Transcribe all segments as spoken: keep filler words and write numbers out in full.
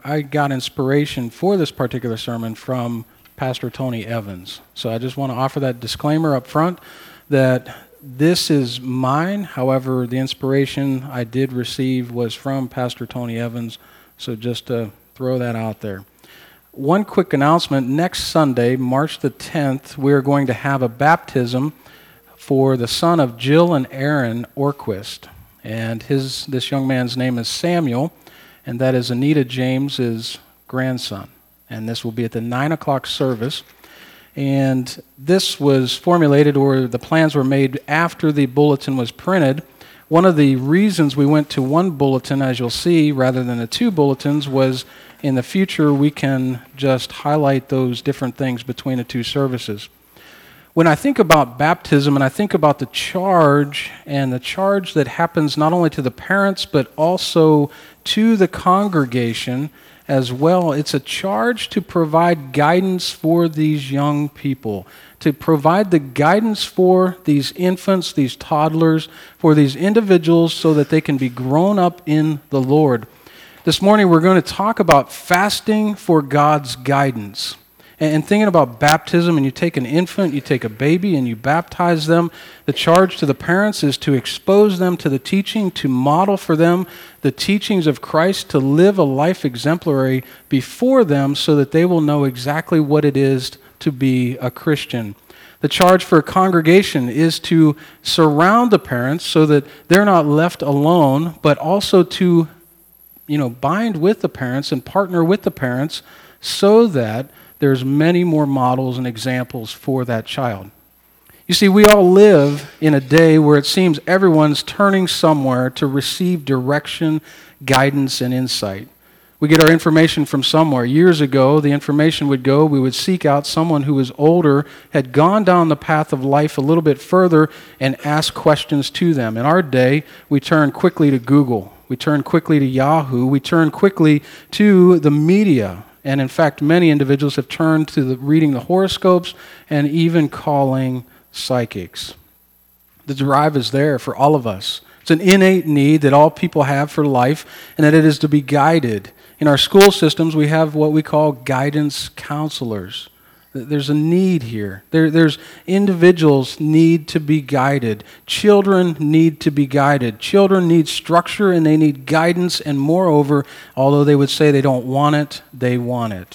I got inspiration for this particular sermon from Pastor Tony Evans. So I just want to offer that disclaimer up front that this is mine. However, the inspiration I did receive was from Pastor Tony Evans. So just to throw that out there. One quick announcement. Next Sunday, March the tenth, we're going to have a baptism for the son of Jill and Aaron Orquist. And his this young man's name is Samuel, and that is Anita James's grandson. And this will be at the nine o'clock service. And this was formulated, or the plans were made after the bulletin was printed. One of the reasons we went to one bulletin, as you'll see, rather than the two bulletins, was in the future we can just highlight those different things between the two services. When I think about baptism and I think about the charge, and the charge that happens not only to the parents but also to the congregation as well, it's a charge to provide guidance for these young people, to provide the guidance for these infants, these toddlers, for these individuals so that they can be grown up in the Lord. This morning we're going to talk about fasting for God's guidance. And thinking about baptism, and you take an infant, you take a baby, and you baptize them, the charge to the parents is to expose them to the teaching, to model for them the teachings of Christ, to live a life exemplary before them so that they will know exactly what it is to be a Christian. The charge for a congregation is to surround the parents so that they're not left alone, but also to, you know, bind with the parents and partner with the parents so that there's many more models and examples for that child. You see, we all live in a day where it seems everyone's turning somewhere to receive direction, guidance, and insight. We get our information from somewhere. Years ago, the information would go, we would seek out someone who was older, had gone down the path of life a little bit further, and ask questions to them. In our day, we turn quickly to Google. We turn quickly to Yahoo. We turn quickly to the media. And in fact, many individuals have turned to the, reading the horoscopes and even calling psychics. The drive is there for all of us. It's an innate need that all people have for life, and that it is to be guided. In our school systems, we have what we call guidance counselors. There's a need here. There, there's individuals need to be guided. Children need to be guided. Children need structure and they need guidance, and moreover, although they would say they don't want it, they want it.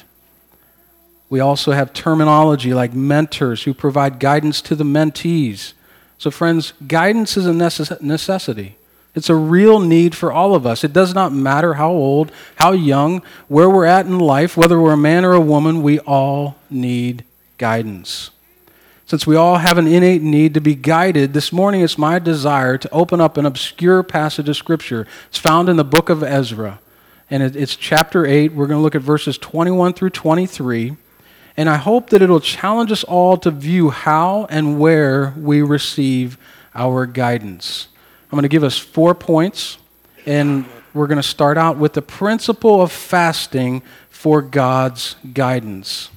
We also have terminology like mentors who provide guidance to the mentees. So friends, guidance is a necess- necessity. It's a real need for all of us. It does not matter how old, how young, where we're at in life, whether we're a man or a woman, we all need guidance. Since we all have an innate need to be guided, this morning it's my desire to open up an obscure passage of Scripture. It's found in the book of Ezra, and it's chapter eight. We're going to look at verses twenty-one through twenty-three, and I hope that it'll challenge us all to view how and where we receive our guidance. I'm going to give us four points, and we're going to start out with the principle of fasting for God's guidance.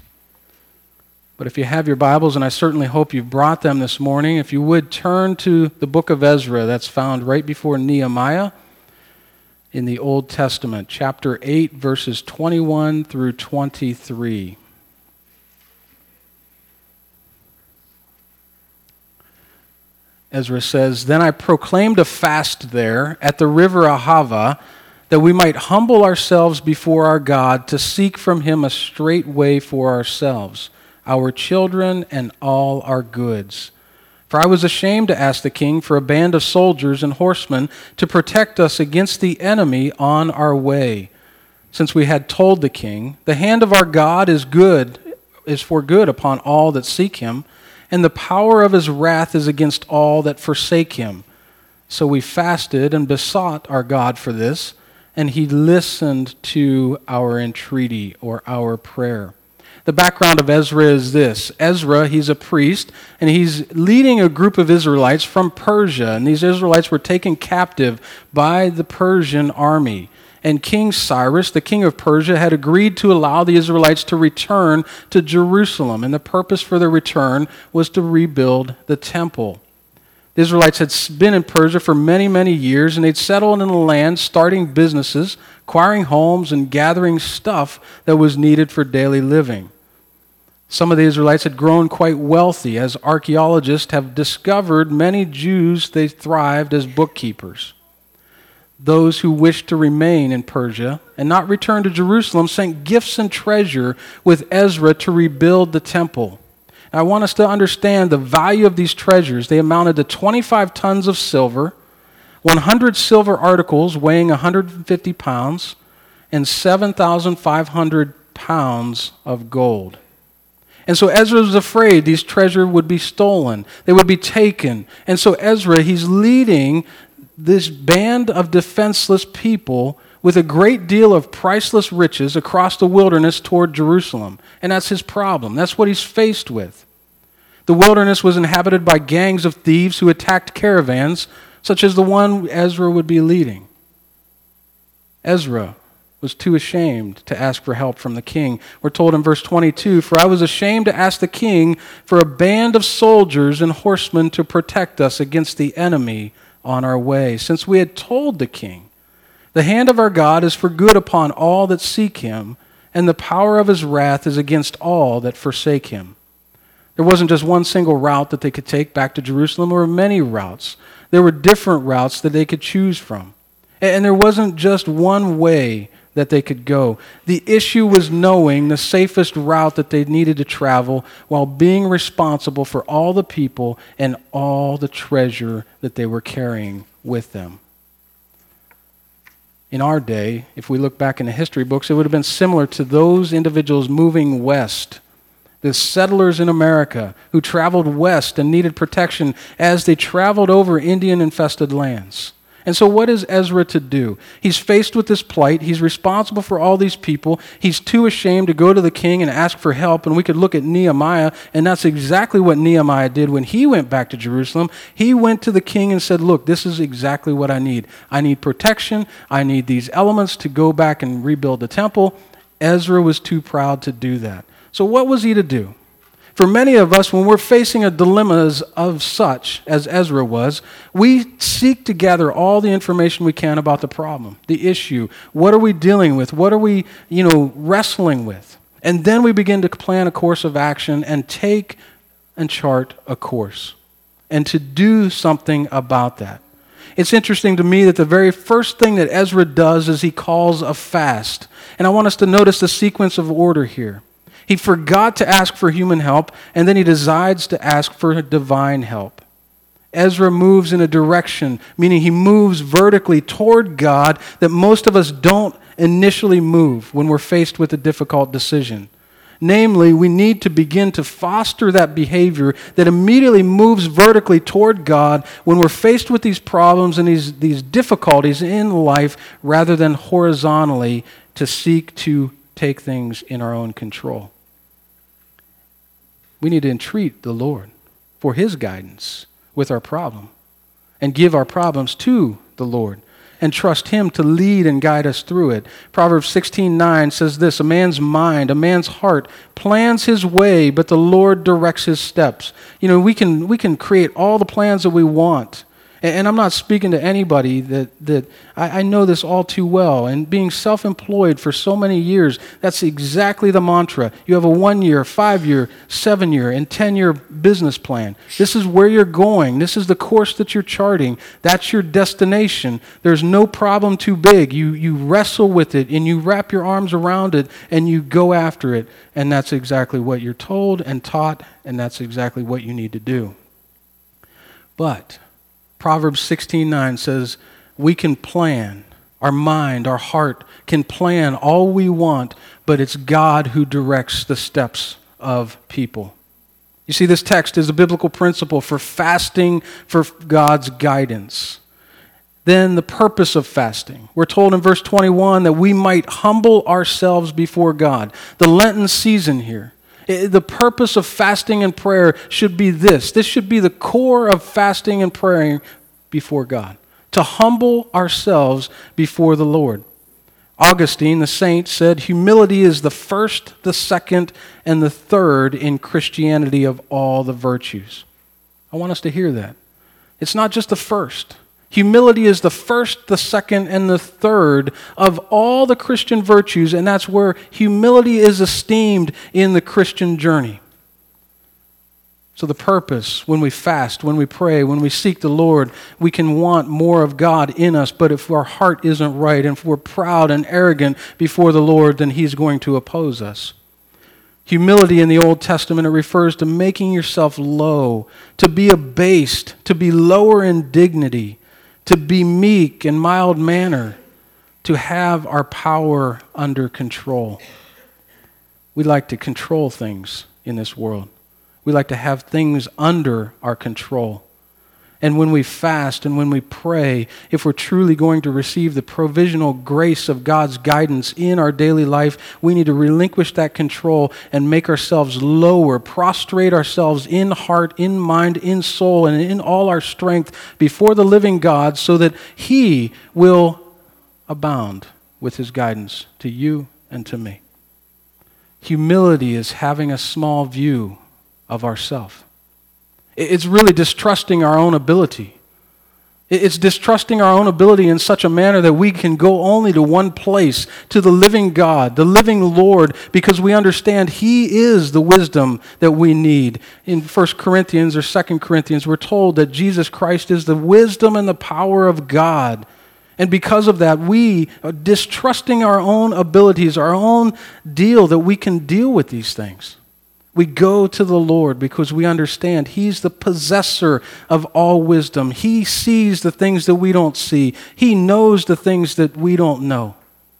But if you have your Bibles, and I certainly hope you've brought them this morning, if you would turn to the book of Ezra, that's found right before Nehemiah in the Old Testament, chapter eight, verses twenty-one through twenty-three. Ezra says, "Then I proclaimed a fast there at the river Ahava, that we might humble ourselves before our God to seek from him a straight way for ourselves, our children, and all our goods. For I was ashamed to ask the king for a band of soldiers and horsemen to protect us against the enemy on our way, since we had told the king, the hand of our God is good, is for good upon all that seek him, and the power of his wrath is against all that forsake him. So we fasted and besought our God for this, and he listened to our entreaty," or our prayer. The background of Ezra is this. Ezra, he's a priest, and he's leading a group of Israelites from Persia, and these Israelites were taken captive by the Persian army. And King Cyrus, the king of Persia, had agreed to allow the Israelites to return to Jerusalem, and the purpose for their return was to rebuild the temple. The Israelites had been in Persia for many, many years, and they'd settled in the land, starting businesses, acquiring homes, and gathering stuff that was needed for daily living. Some of the Israelites had grown quite wealthy. As archaeologists have discovered, many Jews, they thrived as bookkeepers. Those who wished to remain in Persia and not return to Jerusalem sent gifts and treasure with Ezra to rebuild the temple. I want us to understand the value of these treasures. They amounted to twenty-five tons of silver, one hundred silver articles weighing one hundred fifty pounds, and seven thousand five hundred pounds of gold. And so Ezra was afraid these treasures would be stolen. They would be taken. And so Ezra, he's leading this band of defenseless people with a great deal of priceless riches across the wilderness toward Jerusalem. And that's his problem. That's what he's faced with. The wilderness was inhabited by gangs of thieves who attacked caravans, such as the one Ezra would be leading. Ezra was too ashamed to ask for help from the king. We're told in verse twenty-two, "For I was ashamed to ask the king for a band of soldiers and horsemen to protect us against the enemy on our way, since we had told the king, the hand of our God is for good upon all that seek him, and the power of his wrath is against all that forsake him." There wasn't just one single route that they could take back to Jerusalem. There were many routes. There were different routes that they could choose from. And there wasn't just one way that they could go. The issue was knowing the safest route that they needed to travel while being responsible for all the people and all the treasure that they were carrying with them. In our day, if we look back in the history books, it would have been similar to those individuals moving west, the settlers in America who traveled west and needed protection as they traveled over Indian-infested lands. And so what is Ezra to do? He's faced with this plight. He's responsible for all these people. He's too ashamed to go to the king and ask for help. And we could look at Nehemiah, and that's exactly what Nehemiah did when he went back to Jerusalem. He went to the king and said, look, this is exactly what I need. I need protection. I need these elements to go back and rebuild the temple. Ezra was too proud to do that. So what was he to do? For many of us, when we're facing a dilemma of such as Ezra was, we seek to gather all the information we can about the problem, the issue. What are we dealing with? What are we, you know, wrestling with? And then we begin to plan a course of action and take and chart a course and to do something about that. It's interesting to me that the very first thing that Ezra does is he calls a fast. And I want us to notice the sequence of order here. He forgot to ask for human help, and then he decides to ask for divine help. Ezra moves in a direction, meaning he moves vertically toward God, that most of us don't initially move when we're faced with a difficult decision. Namely, we need to begin to foster that behavior that immediately moves vertically toward God when we're faced with these problems and these, these difficulties in life, rather than horizontally to seek to take things in our own control. We need to entreat the Lord for his guidance with our problem and give our problems to the Lord and trust him to lead and guide us through it. Proverbs sixteen nine says this, "A man's mind, a man's heart plans his way, but the Lord directs his steps." You know, we can we can create all the plans that we want. And I'm not speaking to anybody that, that I, I know this all too well. And being self-employed for so many years, that's exactly the mantra. You have a one-year, five-year, seven-year, and ten-year business plan. This is where you're going. This is the course that you're charting. That's your destination. There's no problem too big. You, you wrestle with it, and you wrap your arms around it, and you go after it. And that's exactly what you're told and taught, and that's exactly what you need to do. But Proverbs sixteen nine says, we can plan. Our mind, our heart can plan all we want, but it's God who directs the steps of people. You see, this text is a biblical principle for fasting for God's guidance. Then the purpose of fasting. We're told in verse twenty-one that we might humble ourselves before God. The Lenten season here. The purpose of fasting and prayer should be this. This should be the core of fasting and praying before God. To humble ourselves before the Lord. Augustine, the saint, said, humility is the first, the second, and the third in Christianity of all the virtues. I want us to hear that. It's not just the first. Humility is the first, the second, and the third of all the Christian virtues, and that's where humility is esteemed in the Christian journey. So the purpose, when we fast, when we pray, when we seek the Lord, we can want more of God in us, but if our heart isn't right, and if we're proud and arrogant before the Lord, then He's going to oppose us. Humility in the Old Testament, it refers to making yourself low, to be abased, to be lower in dignity, to be meek and mild manner, to have our power under control. We like to control things in this world. We like to have things under our control. And when we fast and when we pray, if we're truly going to receive the provisional grace of God's guidance in our daily life, we need to relinquish that control and make ourselves lower, prostrate ourselves in heart, in mind, in soul, and in all our strength before the living God so that He will abound with His guidance to you and to me. Humility is having a small view of ourselves. It's really distrusting our own ability. It's distrusting our own ability in such a manner that we can go only to one place, to the living God, the living Lord, because we understand He is the wisdom that we need. In First Corinthians or Second Corinthians, we're told that Jesus Christ is the wisdom and the power of God. And because of that, we are distrusting our own abilities, our own deal that we can deal with these things. We go to the Lord because we understand He's the possessor of all wisdom. He sees the things that we don't see. He knows the things that we don't know.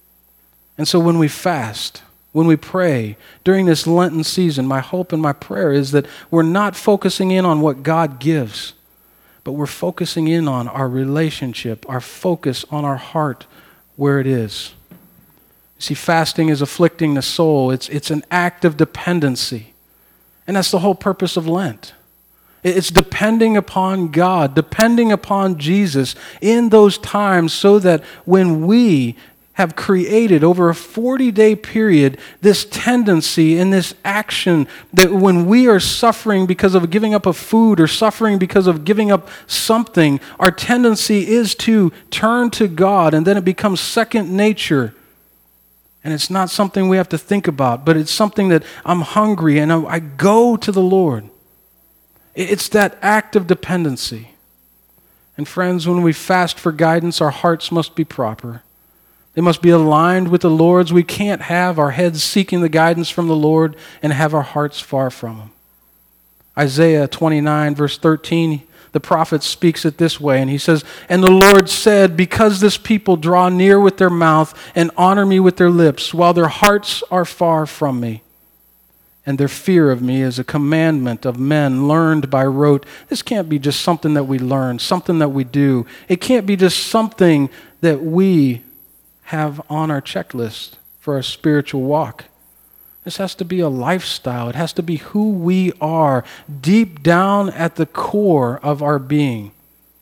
And so when we fast, when we pray, during this Lenten season, my hope and my prayer is that we're not focusing in on what God gives, but we're focusing in on our relationship, our focus on our heart, where it is. You see, fasting is afflicting the soul. It's, it's an act of dependency. And that's the whole purpose of Lent. It's depending upon God, depending upon Jesus in those times so that when we have created over a forty-day period this tendency and this action that when we are suffering because of giving up of food or suffering because of giving up something, our tendency is to turn to God, and then it becomes second nature. And it's not something we have to think about, but it's something that I'm hungry and I go to the Lord. It's that act of dependency. And friends, when we fast for guidance, our hearts must be proper. They must be aligned with the Lord's. We can't have our heads seeking the guidance from the Lord and have our hearts far from Him. Isaiah twenty-nine, verse thirteen, the prophet speaks it this way, and he says, "And the Lord said, because this people draw near with their mouth and honor me with their lips, while their hearts are far from me, and their fear of me is a commandment of men learned by rote." This can't be just something that we learn, something that we do. It can't be just something that we have on our checklist for our spiritual walk. This has to be a lifestyle. It has to be who we are, deep down at the core of our being.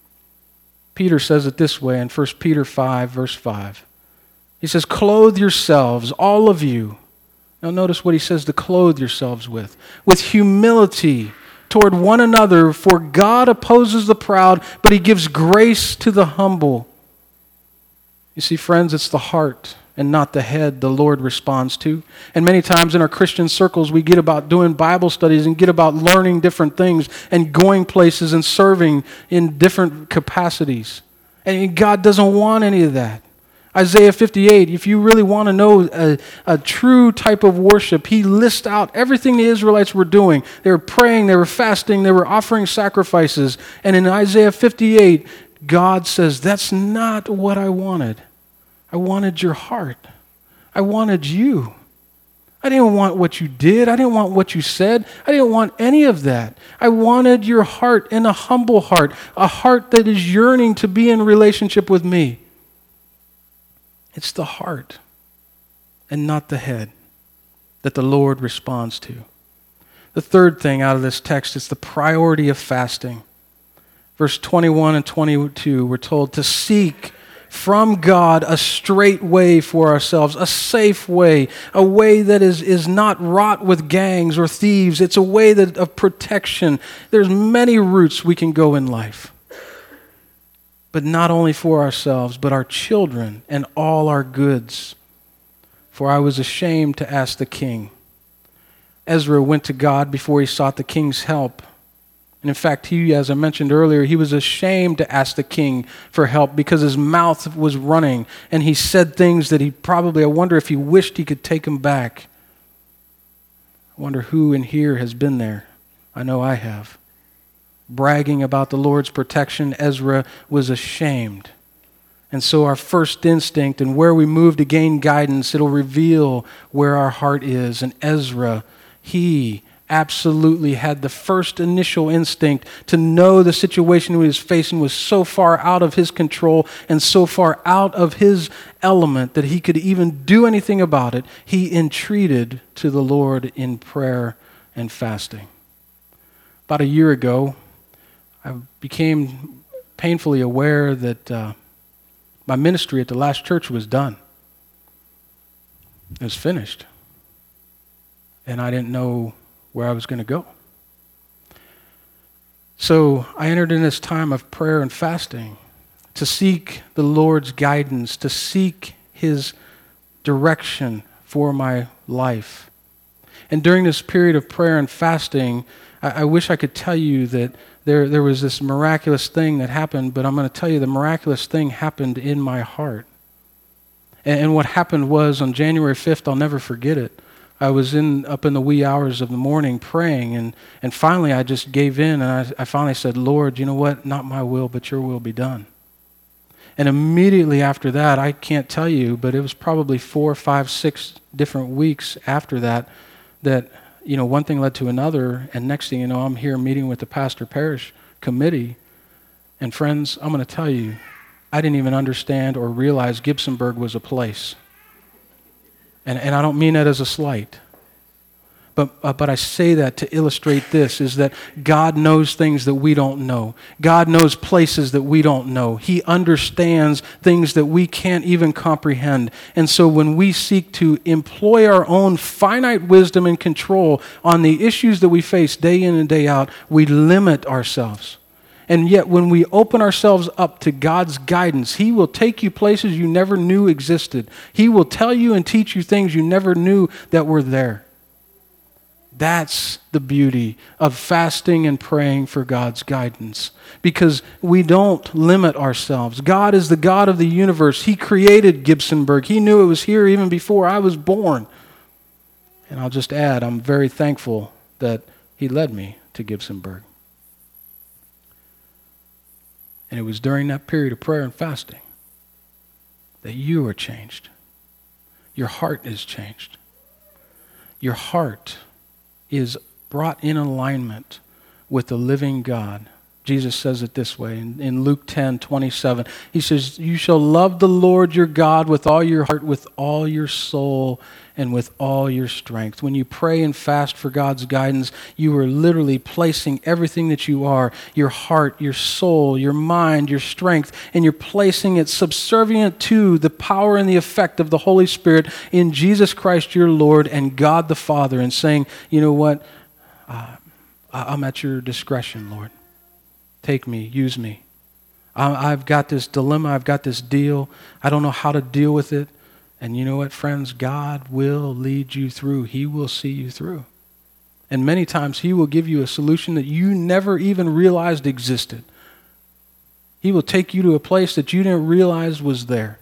Peter says it this way in First Peter five, verse five. He says, "Clothe yourselves, all of you." Now notice what he says to clothe yourselves with. "With humility toward one another, for God opposes the proud, but He gives grace to the humble." You see, friends, it's the heart and not the head the Lord responds to. And many times in our Christian circles, we get about doing Bible studies and get about learning different things and going places and serving in different capacities. And God doesn't want any of that. Isaiah fifty-eight, if you really want to know a, a true type of worship, he lists out everything the Israelites were doing. They were praying, they were fasting, they were offering sacrifices. And in Isaiah fifty-eight, God says, that's not what I wanted. I wanted your heart. I wanted you. I didn't want what you did. I didn't want what you said. I didn't want any of that. I wanted your heart, and a humble heart, a heart that is yearning to be in relationship with me. It's the heart and not the head that the Lord responds to. The third thing out of this text is the priority of fasting. Verse twenty-one and twenty-two, we're told to seek from God a straight way for ourselves, a safe way, a way that is, is not wrought with gangs or thieves. It's a way that of protection. There's many routes we can go in life. but not only for ourselves, but our children and all our goods. For I was ashamed to ask the king." Ezra went to God before he sought the king's help. And in fact, he, as I mentioned earlier, he was ashamed to ask the king for help because his mouth was running and he said things that he probably, I wonder if he wished he could take them back. I wonder who in here has been there. I know I have. Bragging about the Lord's protection, Ezra was ashamed. And so our first instinct and where we move to gain guidance, it'll reveal where our heart is. And Ezra, he absolutely had the first initial instinct to know the situation he was facing was so far out of his control and so far out of his element that he could even do anything about it. He entreated to the Lord in prayer and fasting. About a year ago, I became painfully aware that uh, my ministry at the last church was done. It was finished. And I didn't know where I was going to go. So I entered in this time of prayer and fasting to seek the Lord's guidance, to seek His direction for my life. And during this period of prayer and fasting, I, I wish I could tell you that there, there was this miraculous thing that happened, but I'm going to tell you the miraculous thing happened in my heart. And, and what happened was on January fifth, I'll never forget it. I was in up in the wee hours of the morning praying, and, and finally I just gave in, and I, I finally said, "Lord, you know what? Not my will, but your will be done." And immediately after that, I can't tell you, but it was probably four, five, six different weeks after that, that, you know, one thing led to another, and next thing you know, I'm here meeting with the pastor parish committee, and friends, I'm going to tell you, I didn't even understand or realize Gibsonburg was a place. And, and I don't mean that as a slight. But, uh, but I say that to illustrate this, is that God knows things that we don't know. God knows places that we don't know. He understands things that we can't even comprehend. And so when we seek to employ our own finite wisdom and control on the issues that we face day in and day out, we limit ourselves. And yet when we open ourselves up to God's guidance, He will take you places you never knew existed. He will tell you and teach you things you never knew that were there. That's the beauty of fasting and praying for God's guidance, because we don't limit ourselves. God is the God of the universe. He created Gibsonburg. He knew it was here even before I was born. And I'll just add, I'm very thankful that He led me to Gibsonburg. And it was during that period of prayer and fasting that you are changed. Your heart is changed. Your heart is brought in alignment with the living God. Jesus says it this way in, in Luke ten twenty-seven. He says, "You shall love the Lord your God with all your heart, with all your soul, and with all your strength." When you pray and fast for God's guidance, you are literally placing everything that you are, your heart, your soul, your mind, your strength, and you're placing it subservient to the power and the effect of the Holy Spirit in Jesus Christ your Lord and God the Father, and saying, "You know what? Uh, I'm at your discretion, Lord. Take me, use me. I've got this dilemma, I've got this deal. I don't know how to deal with it." And you know what, friends? God will lead you through. He will see you through. And many times He will give you a solution that you never even realized existed. He will take you to a place that you didn't realize was there.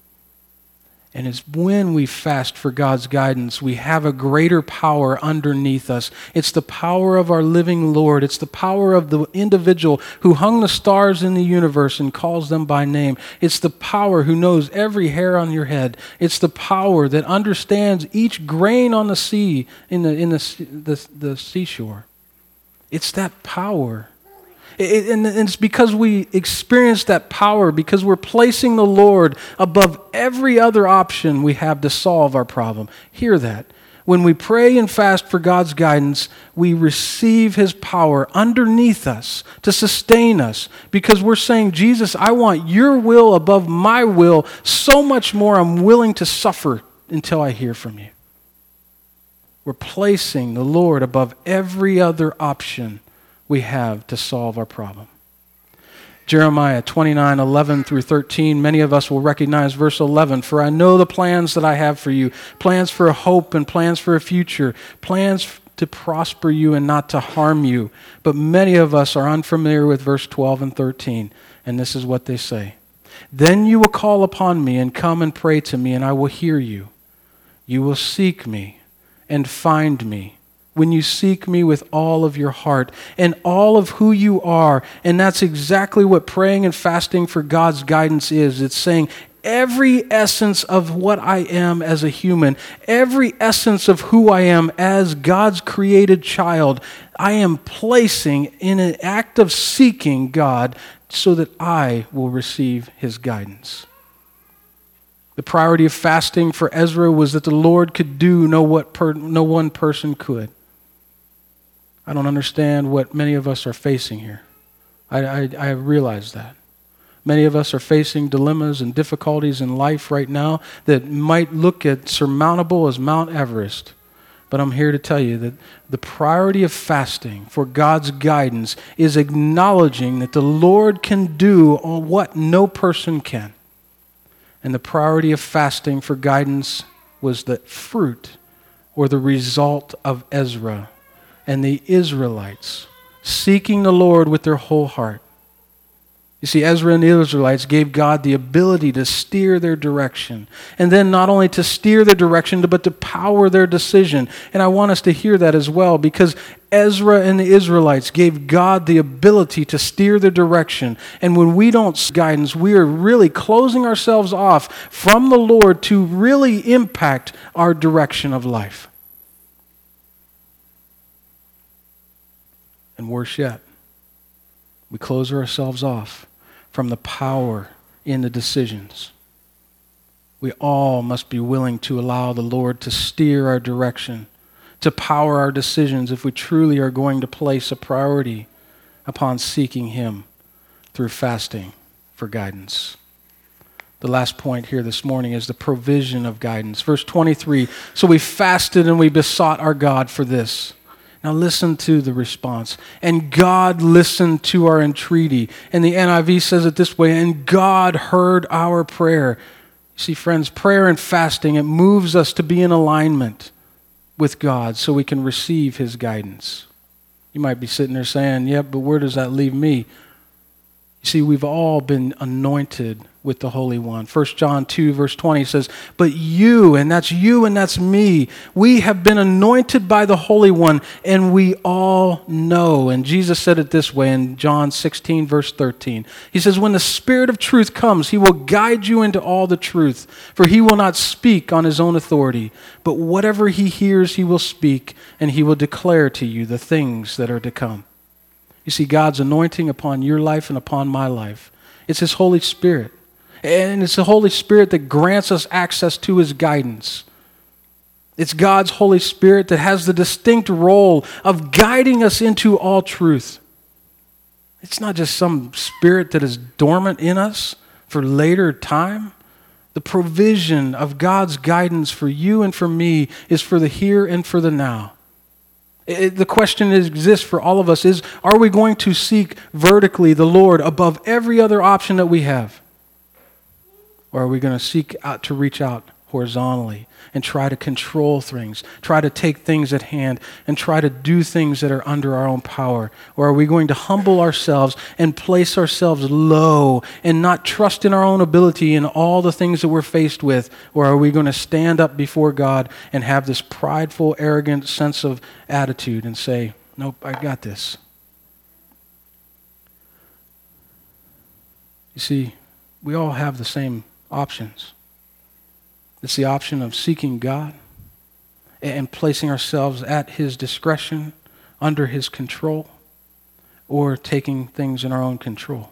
And it's when we fast for God's guidance, we have a greater power underneath us. It's the power of our living Lord. It's the power of the individual who hung the stars in the universe and calls them by name. It's the power who knows every hair on your head. It's the power that understands each grain on the sea, in the, in the, the, the seashore. It's that power. It, and it's because we experience that power, because we're placing the Lord above every other option we have to solve our problem. Hear that. When we pray and fast for God's guidance, we receive His power underneath us to sustain us, because we're saying, "Jesus, I want your will above my will. So much more I'm willing to suffer until I hear from you." We're placing the Lord above every other option we have to solve our problem. Jeremiah twenty-nine, eleven through thirteen, many of us will recognize verse eleven. For I know the plans that I have for you, plans for a hope and plans for a future, plans to prosper you and not to harm you. But many of us are unfamiliar with verse twelve and thirteen, and this is what they say. Then you will call upon me and come and pray to me, and I will hear you. You will seek me and find me when you seek me with all of your heart and all of who you are. And that's exactly what praying and fasting for God's guidance is. It's saying every essence of what I am as a human, every essence of who I am as God's created child, I am placing in an act of seeking God so that I will receive his guidance. The priority of fasting for Ezra was that the Lord could do no what per, no one person could. I don't understand what many of us are facing here. I, I, I realize that. Many of us are facing dilemmas and difficulties in life right now that might look at surmountable as Mount Everest. But I'm here to tell you that the priority of fasting for God's guidance is acknowledging that the Lord can do what no person can. And the priority of fasting for guidance was the fruit or the result of Ezra and the Israelites seeking the Lord with their whole heart. You see, Ezra and the Israelites gave God the ability to steer their direction. And then not only to steer their direction, but to power their decision. And I want us to hear that as well, because Ezra and the Israelites gave God the ability to steer their direction. And when we don't seek guidance, we are really closing ourselves off from the Lord to really impact our direction of life. And worse yet, we close ourselves off from the power in the decisions. We all must be willing to allow the Lord to steer our direction, to power our decisions if we truly are going to place a priority upon seeking him through fasting for guidance. The last point here this morning is the provision of guidance. Verse twenty-three, so we fasted and we besought our God for this. Now listen to the response. And God listened to our entreaty. And the N I V says it this way, and God heard our prayer. You see, friends, prayer and fasting, it moves us to be in alignment with God so we can receive his guidance. You might be sitting there saying, yeah, but where does that leave me? You see, we've all been anointed with the Holy One. First John two, verse twenty says, but you, and that's you and that's me, we have been anointed by the Holy One, and we all know. And Jesus said it this way in John sixteen, verse thirteen. He says, when the Spirit of truth comes, he will guide you into all the truth, for he will not speak on his own authority, but whatever he hears, he will speak, and he will declare to you the things that are to come. You see, God's anointing upon your life and upon my life, it's his Holy Spirit. And it's the Holy Spirit that grants us access to his guidance. It's God's Holy Spirit that has the distinct role of guiding us into all truth. It's not just some spirit that is dormant in us for later time. The provision of God's guidance for you and for me is for the here and for the now. It, the question that exists for all of us is, are we going to seek vertically the Lord above every other option that we have? Or are we going to seek out to reach out horizontally and try to control things, try to take things at hand, and try to do things that are under our own power? Or are we going to humble ourselves and place ourselves low and not trust in our own ability in all the things that we're faced with? Or are we going to stand up before God and have this prideful, arrogant sense of attitude and say, nope, I got this? You see, we all have the same options. It's the option of seeking God and placing ourselves at his discretion, under his control, or taking things in our own control.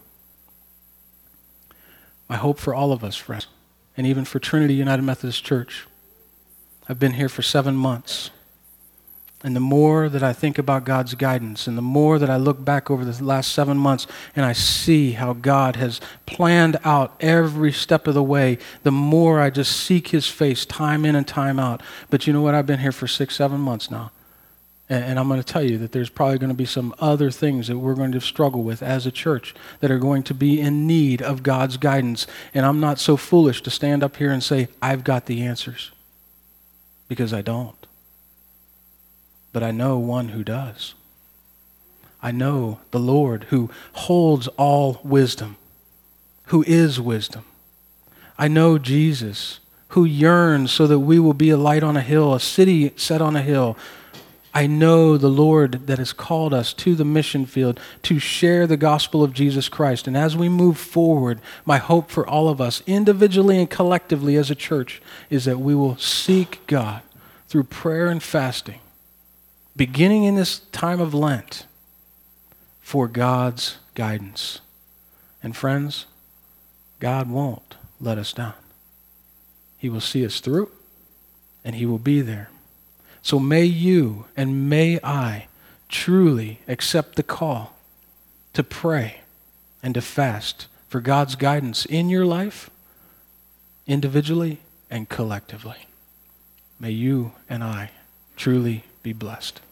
My hope for all of us, friends, and even for Trinity United Methodist Church, I've been here for seven months. And the more that I think about God's guidance, and the more that I look back over the last seven months and I see how God has planned out every step of the way, the more I just seek his face time in and time out. But you know what? I've been here for six, seven months now. And, and I'm going to tell you that there's probably going to be some other things that we're going to struggle with as a church that are going to be in need of God's guidance. And I'm not so foolish to stand up here and say, I've got the answers. Because I don't. But I know one who does. I know the Lord who holds all wisdom, who is wisdom. I know Jesus, who yearns so that we will be a light on a hill, a city set on a hill. I know the Lord that has called us to the mission field to share the gospel of Jesus Christ. And as we move forward, my hope for all of us, individually and collectively as a church, is that we will seek God through prayer and fasting, beginning in this time of Lent, for God's guidance. And friends, God won't let us down. He will see us through, and He will be there. So may you and may I truly accept the call to pray and to fast for God's guidance in your life, individually and collectively. May you and I truly be blessed.